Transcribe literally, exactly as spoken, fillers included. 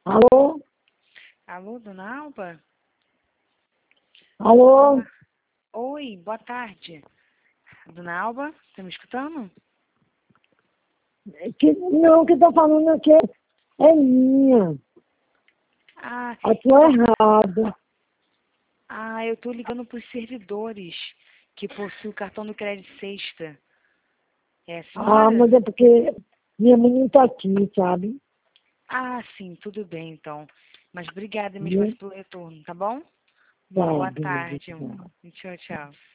Alô? Alô, dona Alba? Alô? Oi, boa tarde. Dona Alba, tá me escutando? Que, não, que tá falando aqui é minha. Ah, A tua é errada. ah, eu tô ligando pros servidores que possuem o cartão do crédito sexta. É a Ah, senhora? mas é porque minha mãe não tá aqui, sabe? Ah, sim, tudo bem então. Mas obrigada mesmo Viu? assim pelo retorno, tá bom? Uma Tá, boa beleza. tarde. Tchau, tchau.